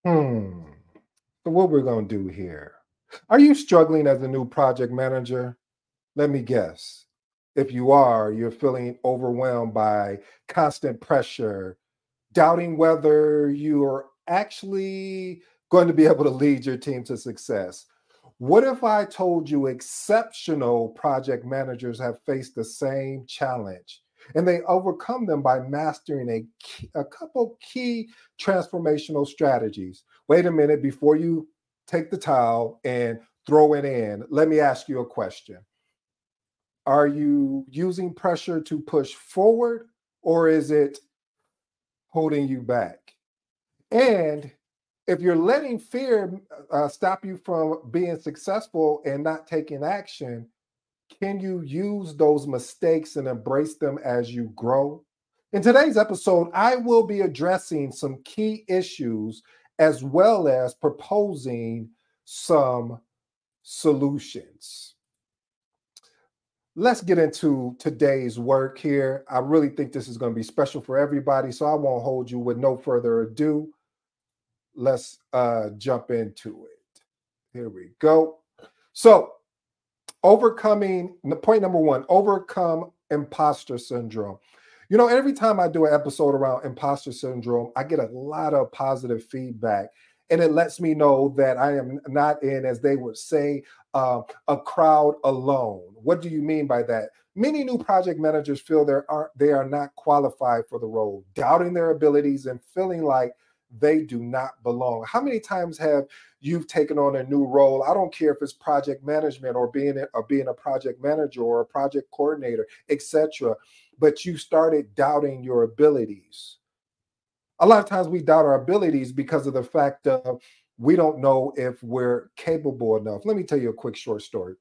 Hmm. So what we're going to do here. Are you struggling as a new project manager? Let me guess. If you are, you're feeling overwhelmed by constant pressure, doubting whether you're actually going to be able to lead your team to success. What if I told you exceptional project managers have faced the same challenge and they overcome them by mastering a couple key transformational strategies? Wait a minute, before you take the towel and throw it in, let me ask you a question. Are you using pressure to push forward, or is it holding you back? And if you're letting fear stop you from being successful and not taking action, can you use those mistakes and embrace them as you grow? In today's episode, I will be addressing some key issues as well as proposing some solutions. Let's get into today's work here. I really think this is going to be special for everybody, so I won't hold you with no further ado. Let's jump into it. Here we go. So, overcoming point number one, overcome imposter syndrome. You know, every time I do an episode around imposter syndrome, I get a lot of positive feedback. And it lets me know that I am not in, as they would say, a crowd alone. What do you mean by that? Many new project managers feel they are not qualified for the role, doubting their abilities and feeling like they do not belong. How many times have you've taken on a new role? I don't care if it's project management or being a project manager or a project coordinator, etc. But you started doubting your abilities. A lot of times we doubt our abilities because of the fact of we don't know if we're capable enough. Let me tell you a quick short story.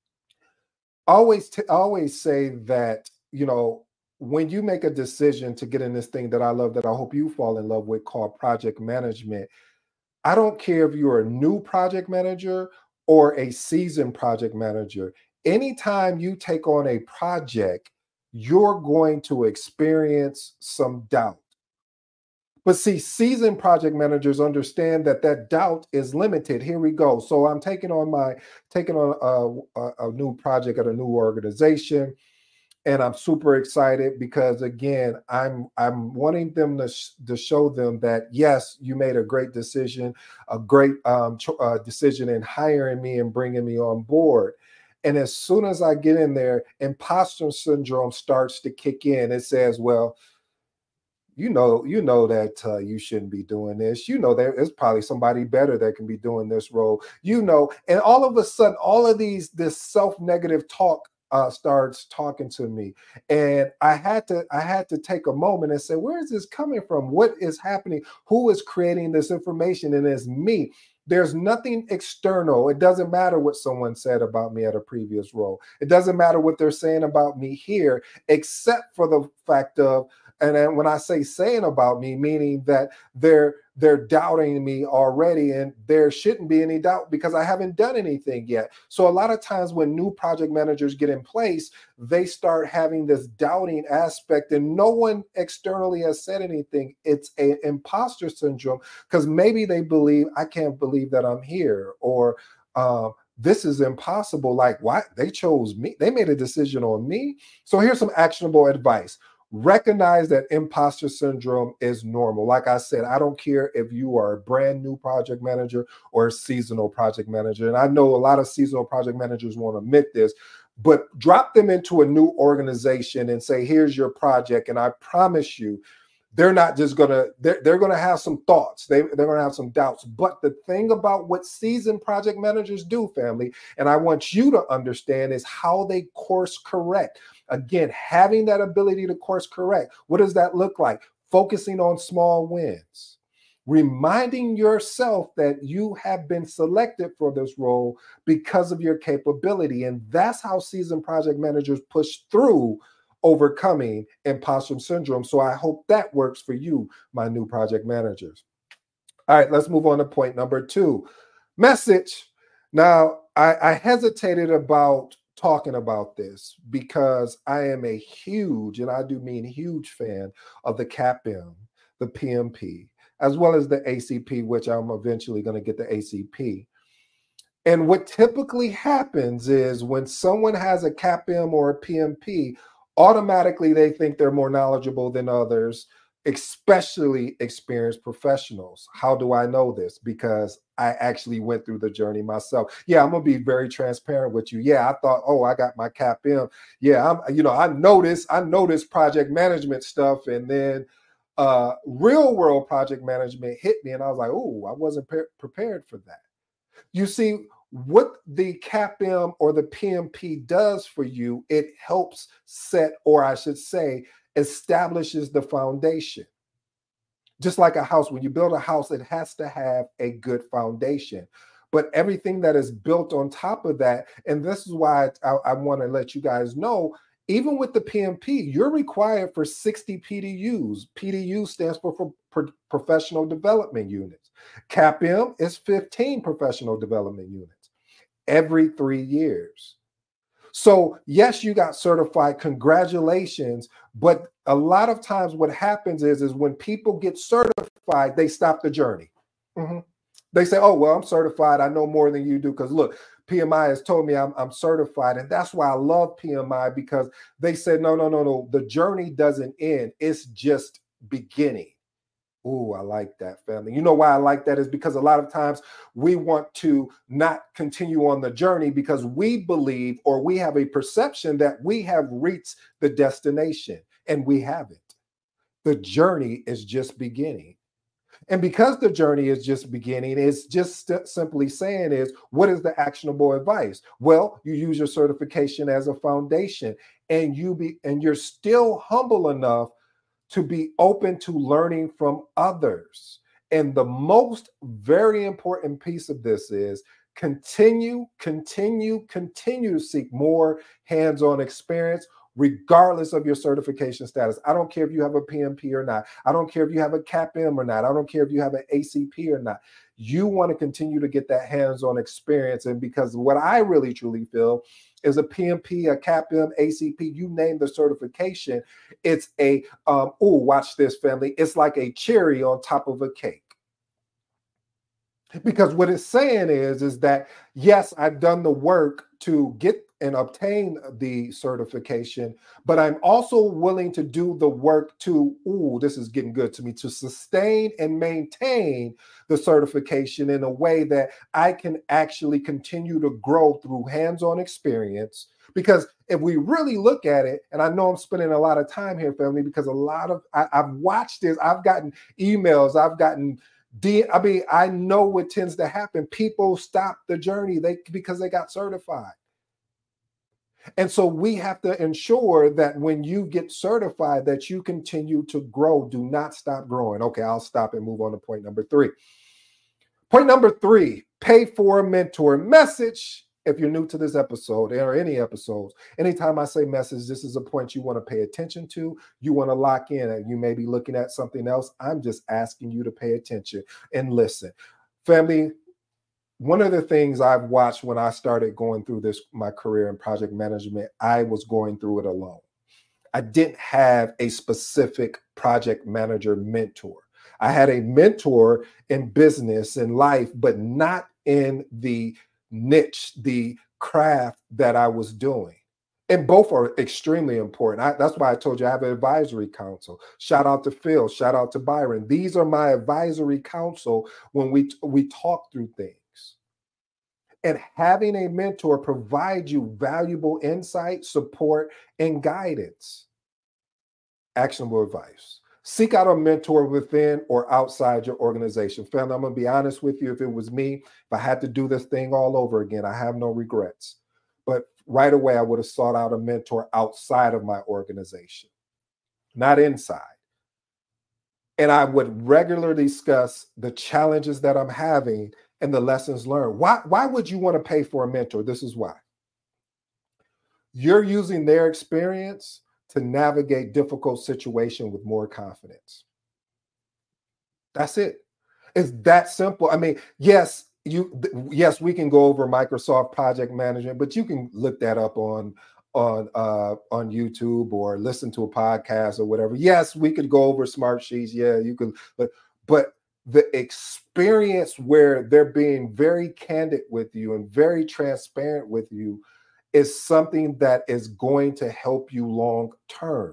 I always say that, when you make a decision to get in this thing that I love, that I hope you fall in love with, called project management, I don't care if you're a new project manager or a seasoned project manager. Anytime you take on a project, you're going to experience some doubt. But see, seasoned project managers understand that that doubt is limited. Here we go. So I'm taking on a new project at a new organization, and I'm super excited because again, I'm wanting them to show them that yes, you made a great decision, a great decision in hiring me and bringing me on board. And as soon as I get in there, imposter syndrome starts to kick in. It says, "Well, you know that you shouldn't be doing this. You know there is probably somebody better that can be doing this role. And all of a sudden, all of this self-negative talk starts talking to me, and I had to take a moment and say, where is this coming from? What is happening? Who is creating this information? And it's me. There's nothing external. It doesn't matter what someone said about me at a previous role. It doesn't matter what they're saying about me here, except for the fact of, and then when I say saying about me, meaning that they're doubting me already, and there shouldn't be any doubt because I haven't done anything yet. So a lot of times when new project managers get in place, they start having this doubting aspect, and no one externally has said anything. It's an imposter syndrome because maybe they believe, I can't believe that I'm here, or this is impossible. Like, why they chose me? They made a decision on me. So here's some actionable advice. Recognize that imposter syndrome is normal. Like I said, I don't care if you are a brand new project manager or a seasonal project manager. And I know a lot of seasonal project managers won't admit this, but drop them into a new organization and say, here's your project. And I promise you, they're not just gonna they're gonna have some thoughts, they're gonna have some doubts. But the thing about what seasoned project managers do, family, and I want you to understand, is how they course correct. Again, having that ability to course correct, what does that look like? Focusing on small wins, reminding yourself that you have been selected for this role because of your capability. And that's how seasoned project managers push through overcoming imposter syndrome. So I hope that works for you, my new project managers. All right, let's move on to point number two, message. Now, I hesitated about talking about this because I am a huge, and I do mean huge, fan of the CAPM, the PMP. as well as the ACP, which I'm eventually going to get the ACP. And what typically happens is when someone has a CAPM or a PMP, automatically they think they're more knowledgeable than others, especially experienced professionals. How do I know this? Because I actually went through the journey myself. Yeah, I'm gonna be very transparent with you. Yeah, I thought, oh, I got my CAPM. Yeah, I know this project management stuff, and then real world project management hit me, and I was like, oh, I wasn't prepared for that. You see, what the CAPM or the PMP does for you, it helps set, or I should say, establishes the foundation. Just like a house, when you build a house, it has to have a good foundation. But everything that is built on top of that, and this is why I want to let you guys know, even with the PMP, you're required for 60 PDUs. PDU stands for professional development units. CAPM is 15 professional development units every 3 years. So yes, you got certified, congratulations. But a lot of times what happens is when people get certified, they stop the journey. They say, oh, well, I'm certified. I know more than you do. Because look, PMI has told me I'm certified. And that's why I love PMI, because they said, no. The journey doesn't end. It's just beginning. Ooh, I like that, family. You know why I like that is because a lot of times we want to not continue on the journey because we believe, or we have a perception that we have reached the destination, and we haven't. The journey is just beginning. And because the journey is just beginning, it's just simply saying is, what is the actionable advice? Well, you use your certification as a foundation, and you're still humble enough to be open to learning from others. And the most very important piece of this is continue to seek more hands-on experience, regardless of your certification status. I don't care if you have a PMP or not. I don't care if you have a CAPM or not. I don't care if you have an ACP or not. You want to continue to get that hands-on experience. And because what I really truly feel is a PMP, a CAPM, ACP, you name the certification, it's a, watch this, family. It's like a cherry on top of a cake. Because what it's saying is that, yes, I've done the work to get and obtain the certification, but I'm also willing to do the work to, this is getting good to me, to sustain and maintain the certification in a way that I can actually continue to grow through hands-on experience. Because if we really look at it, and I know I'm spending a lot of time here, family, because I've watched this, I've gotten emails, I've gotten I know what tends to happen. People stop the journey because they got certified. And so we have to ensure that when you get certified, that you continue to grow. Do not stop growing. Okay, I'll stop and move on to point number 3. Point number 3, pay for a mentor. Message. If you're new to this episode or any episodes, anytime I say message, this is a point you want to pay attention to. You want to lock in, and you may be looking at something else. I'm just asking you to pay attention and listen. Family, one of the things I've watched when I started going through my career in project management, I was going through it alone. I didn't have a specific project manager mentor. I had a mentor in business and life, but not in the niche, the craft that I was doing. And both are extremely important. That's why I told you I have an advisory council. Shout out to Phil. Shout out to Byron. These are my advisory council when we talk through things. And having a mentor provides you valuable insight, support, and guidance. Actionable advice. Seek out a mentor within or outside your organization. Family, I'm going to be honest with you. If it was me, if I had to do this thing all over again, I have no regrets. But right away, I would have sought out a mentor outside of my organization, not inside. And I would regularly discuss the challenges that I'm having and the lessons learned. Why would you want to pay for a mentor? This is why. You're using their experience to navigate difficult situations with more confidence. That's it. It's that simple. I mean, yes, we can go over Microsoft Project Management, but you can look that up on YouTube or listen to a podcast or whatever. Yes, we could go over Smartsheets. Yeah, you could, but the experience where they're being very candid with you and very transparent with you is something that is going to help you long term,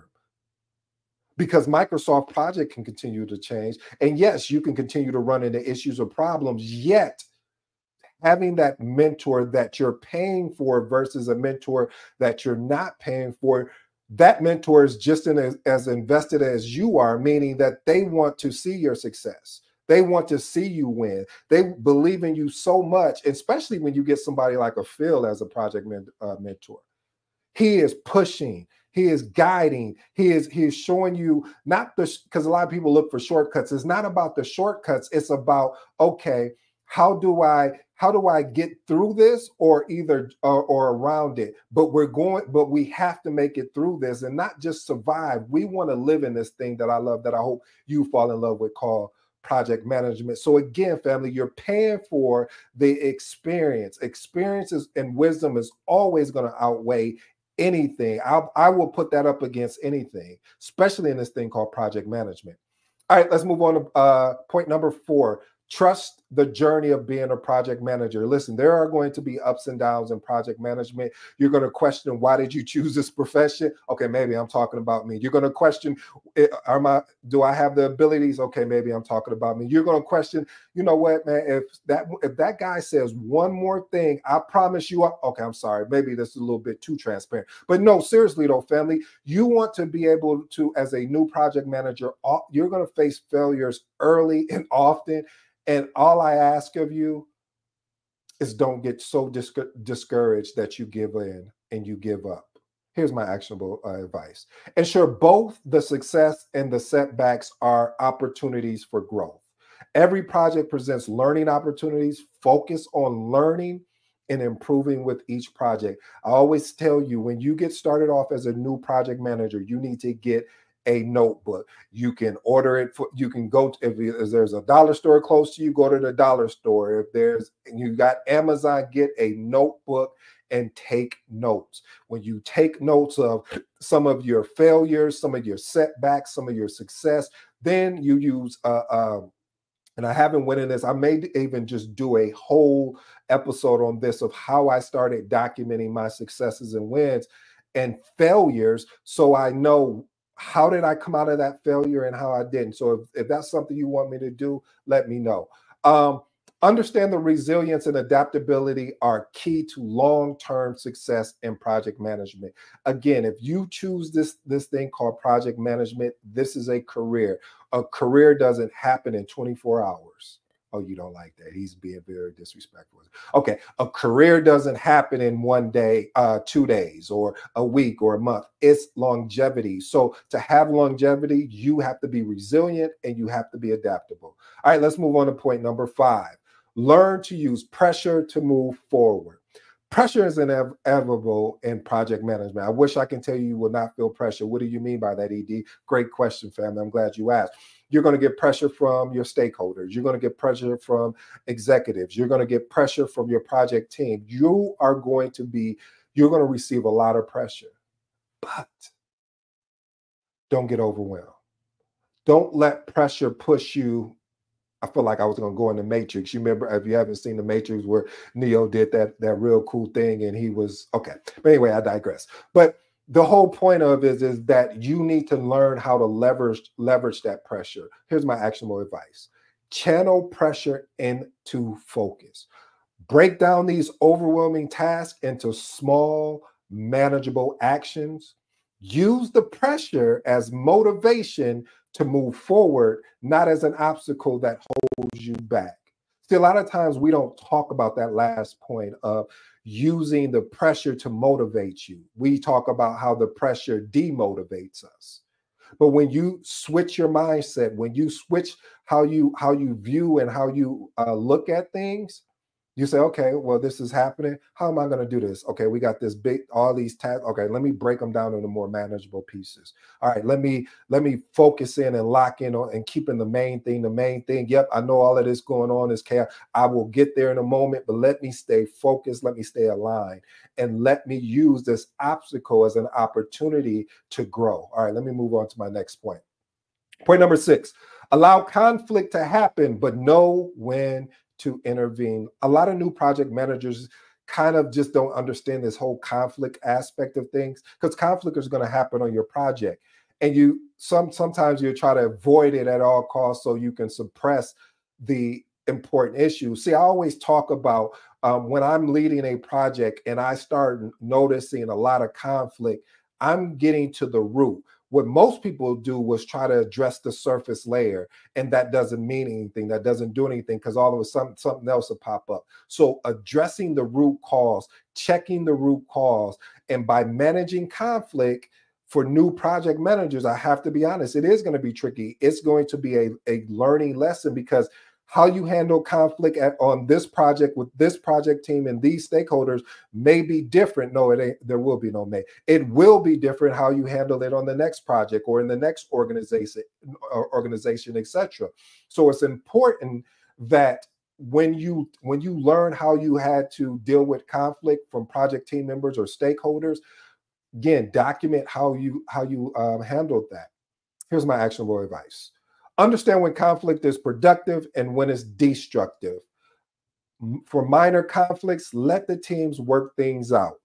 because Microsoft Project can continue to change. And yes, you can continue to run into issues or problems, yet having that mentor that you're paying for versus a mentor that you're not paying for, that mentor is just as invested as you are, meaning that they want to see your success. They want to see you win. They believe in you so much, especially when you get somebody like a Phil as a project mentor. He is pushing, he is guiding, he is showing you not the, because a lot of people look for shortcuts. It's not about the shortcuts. It's about, okay, how do I get through this, or either or around it? But we have to make it through this and not just survive. We want to live in this thing that I love, that I hope you fall in love with, called project management. So again, family, you're paying for the experience. Experiences and wisdom is always going to outweigh anything. I will put that up against anything, especially in this thing called project management. All right, let's move on to point number 4. Trust the journey of being a project manager. Listen, there are going to be ups and downs in project management. You're going to question, why did you choose this profession? Okay, maybe I'm talking about me. You're going to question, do I have the abilities? Okay, maybe I'm talking about me. You're going to question, you know what, man, if that guy says one more thing, I promise you, okay, I'm sorry, maybe this is a little bit too transparent. But no, seriously though, family, you want to be able to, as a new project manager, you're going to face failures early and often. And all I ask of you is don't get so discouraged that you give in and you give up. Here's my actionable advice. Ensure both the success and the setbacks are opportunities for growth. Every project presents learning opportunities. Focus on learning and improving with each project. I always tell you, when you get started off as a new project manager, you need to get a notebook. You can order it for, you can go to, if there's a dollar store close to you, go to the dollar store. If you got Amazon, get a notebook and take notes. When you take notes of some of your failures, some of your setbacks, some of your success, then you use and I haven't went in this. I may even just do a whole episode on this, of how I started documenting my successes and wins and failures, so I know how did I come out of that failure and how I didn't. So if that's something you want me to do, let me know. Understand the resilience and adaptability are key to long-term success in project management. Again, if you choose this thing called project management, this is a career. A career doesn't happen in 24 hours. Oh, you don't like that? He's being very disrespectful. Okay, a career doesn't happen in one day, 2 days, or a week, or a month. It's longevity. So to have longevity, you have to be resilient and you have to be adaptable. All right, let's move on to point number 5. Learn to use pressure to move forward. Pressure is inevitable in project management. I wish I can tell you will not feel pressure. What do you mean by that, ED? Great question, family. I'm glad you asked. You're going to get pressure from your stakeholders. You're going to get pressure from executives. You're going to get pressure from your project team. You're going to receive a lot of pressure, but don't get overwhelmed. Don't let pressure push you. I feel like I was going to go in the Matrix. You remember, if you haven't seen the Matrix, where Neo did that real cool thing, and he was okay. But anyway, I digress. But the whole point of it is that you need to learn how to leverage that pressure. Here's my actionable advice. Channel pressure into focus. Break down these overwhelming tasks into small, manageable actions. Use the pressure as motivation to move forward, not as an obstacle that holds you back. See, a lot of times we don't talk about that last point of using the pressure to motivate you. We talk about how the pressure demotivates us. But when you switch your mindset, when you switch how you view and how you look at things, you say, okay, well, this is happening. How am I going to do this? Okay, we got all these tasks. Okay, let me break them down into more manageable pieces. All right, let me focus in and lock in on and keeping the main thing. Yep, I know all of this going on is chaos. I will get there in a moment, but let me stay focused. Let me stay aligned, and let me use this obstacle as an opportunity to grow. All right, let me move on to my next point. Point number 6. Allow conflict to happen, but know when to intervene. A lot of new project managers kind of just don't understand this whole conflict aspect of things, because conflict is going to happen on your project. And sometimes you try to avoid it at all costs so you can suppress the important issues. See, I always talk about when I'm leading a project and I start noticing a lot of conflict, I'm getting to the root. What most people do was try to address the surface layer, and that doesn't mean anything. That doesn't do anything, because all of a sudden something else will pop up. So addressing the root cause, checking the root cause, and by managing conflict for new project managers, I have to be honest, it is going to be tricky. It's going to be a learning lesson, because how you handle conflict on this project with this project team and these stakeholders may be different. No, it ain't. There will be no may. It will be different how you handle it on the next project or in the next organization, etc. So it's important that when you learn how you had to deal with conflict from project team members or stakeholders, again, document how you handled that. Here's my actionable advice. Understand when conflict is productive and when it's destructive. For minor conflicts, let the teams work things out.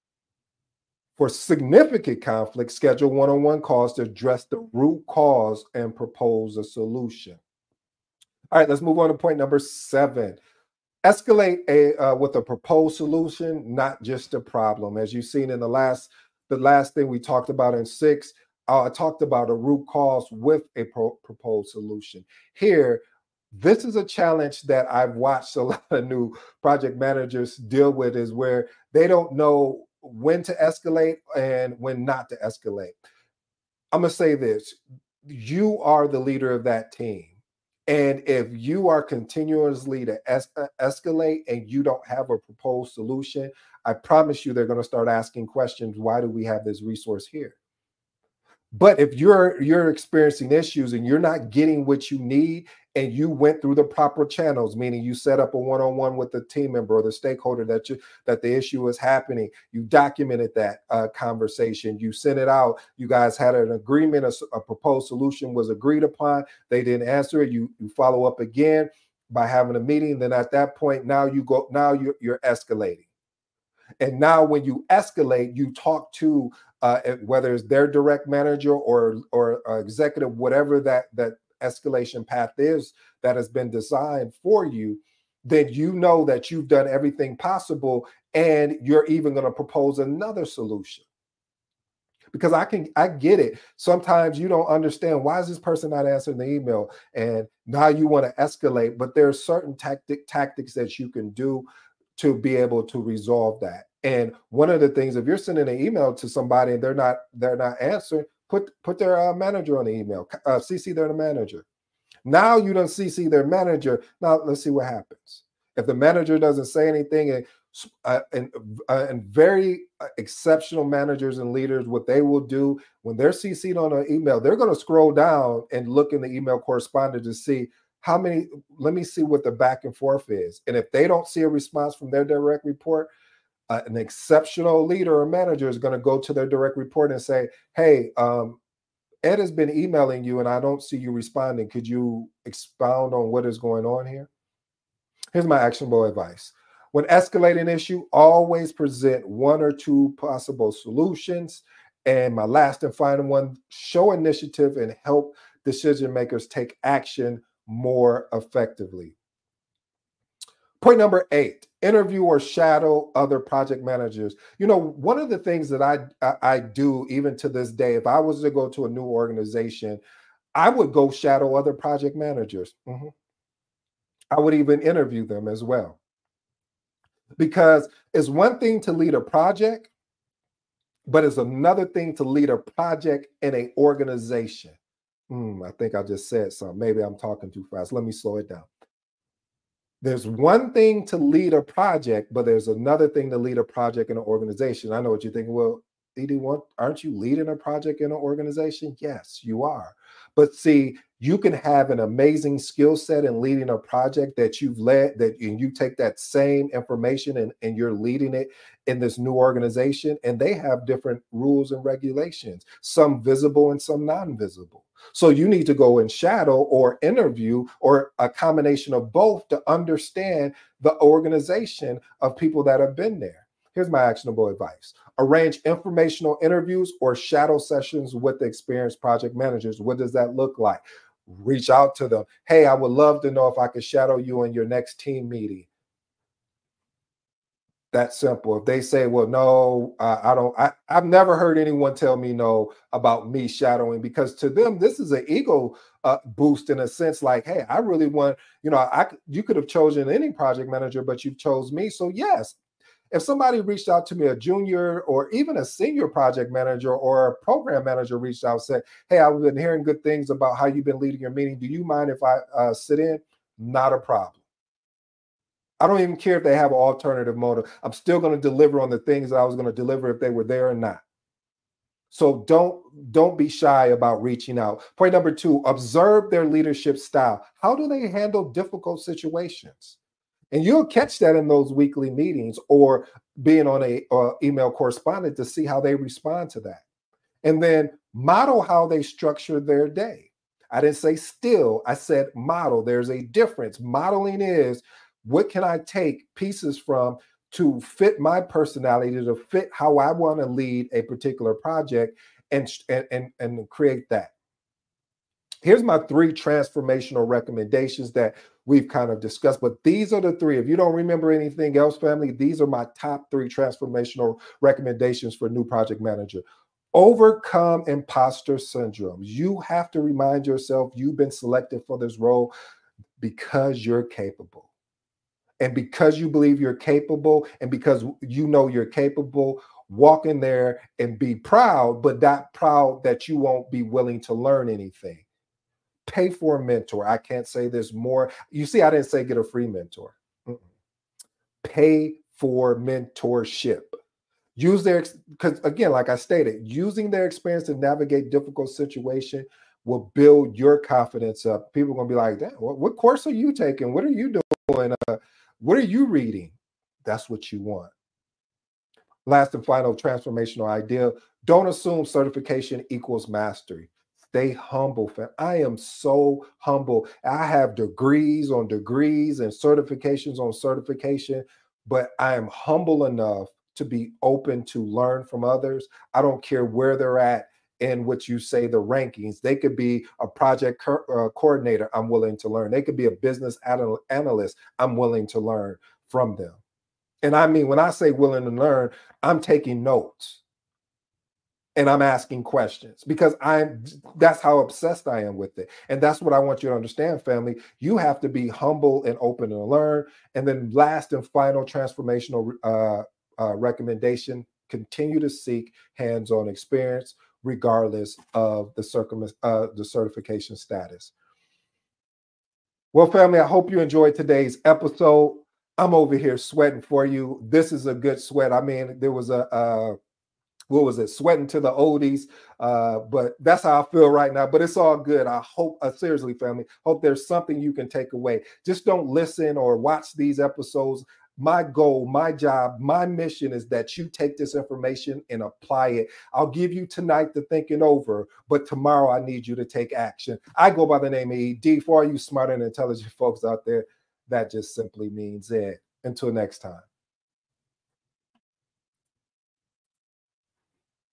For significant conflicts, schedule one-on-one calls to address the root cause and propose a solution. All right, let's move on to point number 7. Escalate with a proposed solution, not just a problem. As you've seen in the last thing we talked about in 6, I talked about a root cause with a proposed solution. Here, this is a challenge that I've watched a lot of new project managers deal with, is where they don't know when to escalate and when not to escalate. I'm going to say this. You are the leader of that team. And if you are continuously to escalate and you don't have a proposed solution, I promise you they're going to start asking questions. Why do we have this resource here? But if you're experiencing issues and you're not getting what you need, and you went through the proper channels, meaning you set up a one-on-one with the team member or the stakeholder that the issue is happening, you documented that conversation, you sent it out, you guys had an agreement, a proposed solution was agreed upon, they didn't answer it, you follow up again by having a meeting, then at that point now you're escalating. And now when you escalate, you talk to whether it's their direct manager or executive, whatever that escalation path is that has been designed for you, then you know that you've done everything possible, and you're even going to propose another solution. Because I get it. Sometimes you don't understand, why is this person not answering the email? And now you want to escalate, but there are certain tactics that you can do to be able to resolve that. And one of the things, if you're sending an email to somebody and they're not answering, put their manager on the email, CC their manager. Now you don't CC their manager. Now let's see what happens. If the manager doesn't say anything, and very exceptional managers and leaders, what they will do when they're CC'd on an email, they're going to scroll down and look in the email correspondence to see let me see what the back and forth is. And if they don't see a response from their direct report, an exceptional leader or manager is going to go to their direct report and say, hey, Ed has been emailing you and I don't see you responding. Could you expound on what is going on here? Here's my actionable advice. When escalating an issue, always present 1 or 2 possible solutions. And my last and final one, show initiative and help decision makers take action more effectively. Point number 8, interview or shadow other project managers. One of the things that I do even to this day, if I was to go to a new organization, I would go shadow other project managers. I would even interview them as well. Because it's one thing to lead a project, but it's another thing to lead a project in an organization. I think I just said something. Maybe I'm talking too fast. Let me slow it down. There's one thing to lead a project, but there's another thing to lead a project in an organization. I know what you're thinking. Well, ED1, aren't you leading a project in an organization? Yes, you are. But see, you can have an amazing skill set in leading a project that you've led, and you take that same information and you're leading it in this new organization, and they have different rules and regulations, some visible and some non-visible. So you need to go and shadow or interview or a combination of both to understand the organization of people that have been there. Here's my actionable advice. Arrange informational interviews or shadow sessions with the experienced project managers. What does that look like? Reach out to them. Hey, I would love to know if I could shadow you in your next team meeting. That's simple. If they say, well, no, I don't, I've never heard anyone tell me no about me shadowing, because to them, this is an ego boost in a sense, like, hey, I really want, you could have chosen any project manager, but you chose me. So yes, if somebody reached out to me, a junior or even a senior project manager or a program manager reached out and said, hey, I've been hearing good things about how you've been leading your meeting. Do you mind if I sit in? Not a problem. I don't even care if they have an alternative motive. I'm still going to deliver on the things that I was going to deliver if they were there or not. So don't be shy about reaching out. Point number 2, observe their leadership style. How do they handle difficult situations? And you'll catch that in those weekly meetings or being on a email correspondent to see how they respond to that. And then model how they structure their day. I didn't say still, I said model. There's a difference. Modeling is, what can I take pieces from to fit my personality, to fit how I want to lead a particular project and create that. Here's my 3 transformational recommendations that we've kind of discussed, but these are the 3. If you don't remember anything else, family, these are my top 3 transformational recommendations for new project manager. Overcome imposter syndrome. You have to remind yourself you've been selected for this role because you're capable. And because you believe you're capable, and because you know you're capable, walk in there and be proud, but not proud that you won't be willing to learn anything. Pay for a mentor. I can't say this more. You see, I didn't say get a free mentor. Pay for mentorship. Use their, because again, like I stated, using their experience to navigate difficult situation will build your confidence up. People are going to be like, damn, what course are you taking? What are you doing? What are you reading? That's what you want. Last and final transformational idea. Don't assume certification equals mastery. Stay humble, fam. I am so humble. I have degrees on degrees and certifications on certification, but I am humble enough to be open to learn from others. I don't care where they're at in what you say, the rankings. They could be a project coordinator. I'm willing to learn. They could be a business analyst. I'm willing to learn from them. And I mean, when I say willing to learn, I'm taking notes and I'm asking questions, because that's how obsessed I am with it. And that's what I want you to understand, family. You have to be humble and open to learn. And then last and final transformational recommendation, continue to seek hands-on experience regardless of the certification status. Well, family, I hope you enjoyed today's episode. I'm over here sweating for you. This is a good sweat. I mean, there was what was it, sweating to the oldies, but that's how I feel right now. But it's all good. I hope, seriously, family, hope there's something you can take away. Just don't listen or watch these episodes. My goal, my job, my mission is that you take this information and apply it. I'll give you tonight to think it over, but tomorrow I need you to take action. I go by the name of ED. For all you smart and intelligent folks out there, that just simply means it. Until next time.